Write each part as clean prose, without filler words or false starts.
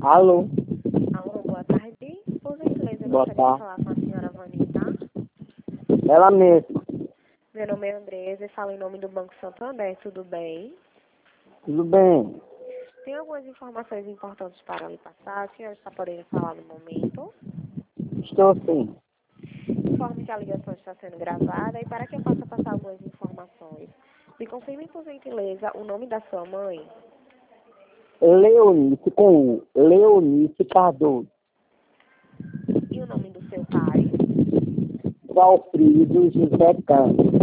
Alô? Alô, boa tarde. Por gentileza, eu Boa gostaria de tarde. falar com a senhora Vanita. Ela mesma. Meu nome é Andresa e falo em nome do Banco Santander, tudo bem? Tudo bem? Tem algumas informações importantes para lhe passar. A senhora está podendo falar no momento? Estou sim. Informe que a ligação está sendo gravada e para que eu possa passar algumas informações. Me confirme, por gentileza, o nome da sua mãe Leonice com U. Leonice Cardoso. e o nome do seu pai. Valfrido José Campos.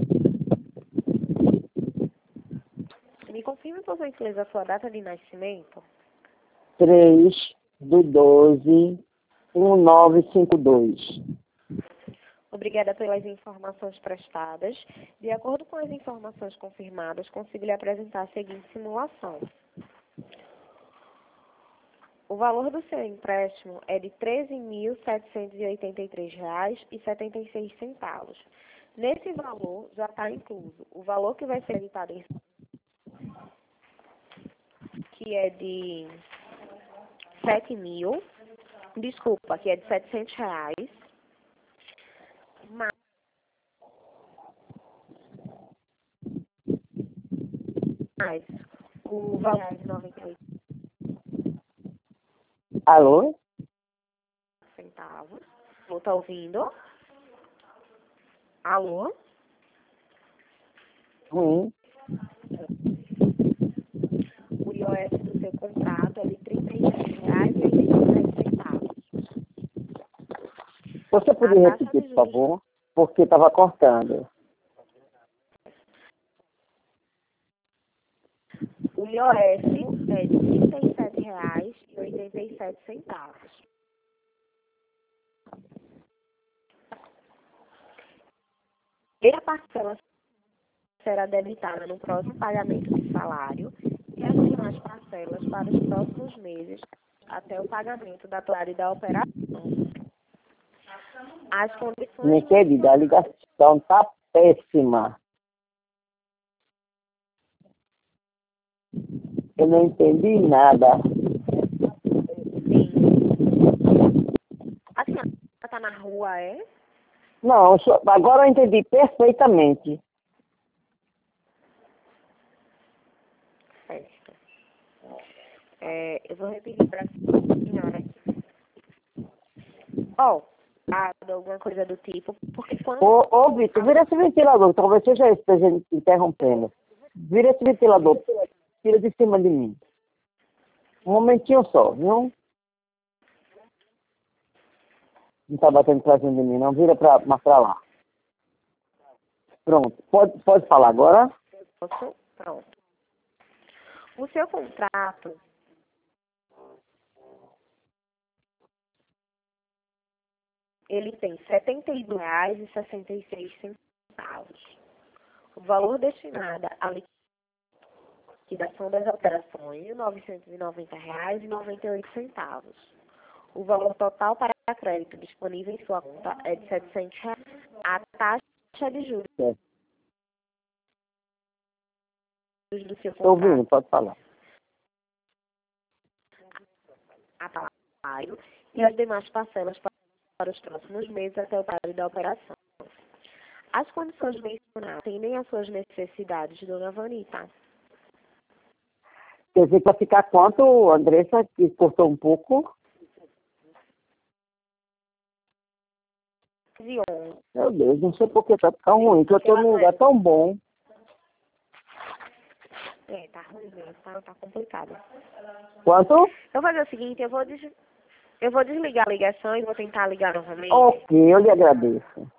Me confirme, por gentileza, a sua data de nascimento. 3/12/1952. Obrigada pelas informações prestadas. De acordo com as informações confirmadas, consigo lhe apresentar a seguinte simulação. O valor do seu empréstimo é de R$ 13.783,76. Nesse valor já está incluso o valor que vai ser editado em que é de 7.000, desculpa, que é de R$ 700, mais o valor de 98 Alô? centavos. Alô, tá ouvindo? Alô? O IOS do seu contrato é de R$ 37,87. Você podia A taxa repetir, de por juros, favor? Porque estava cortando. o IOS é de R$ 37,87. E a parcela será debitada no próximo pagamento de salário e as demais parcelas para os próximos meses até o pagamento da totalidade da operação. As condições Minha querida, a ligação está péssima. Eu não entendi nada. Sim. A senhora está na rua, é? Não, agora eu entendi perfeitamente. Certo. Eu vou repetir para a senhora. Alguma coisa do tipo, porque quando... Ô, Vitor, vira esse ventilador, talvez seja esse que a gente interrompendo. Vira esse ventilador, tira de cima de mim. Um momentinho só, viu? Não tá batendo pra cima de mim, não. Vira mais pra lá. Pronto. Pode falar agora? Pronto. O seu contrato, ele tem R$ 72,66. O valor destinado à liquidação das operações, R$ 990,98. O valor total para crédito disponível em sua conta é de R$ 700. A taxa de juros É. do seu Tô ouvindo, contrato pode falar. a salário e as demais parcelas para os próximos meses até o prazo da operação. As condições mencionadas atendem às suas necessidades, dona Vanita. Quer dizer que vai ficar quanto, Andressa, que cortou um pouco? E 11. Meu Deus, não sei por que tá tão ruim, que eu tô num lugar tão bom. Tá ruim mesmo, tá complicado. Quanto? Eu vou fazer o seguinte, eu vou desligar a ligação e vou tentar ligar novamente. Ok, eu lhe agradeço.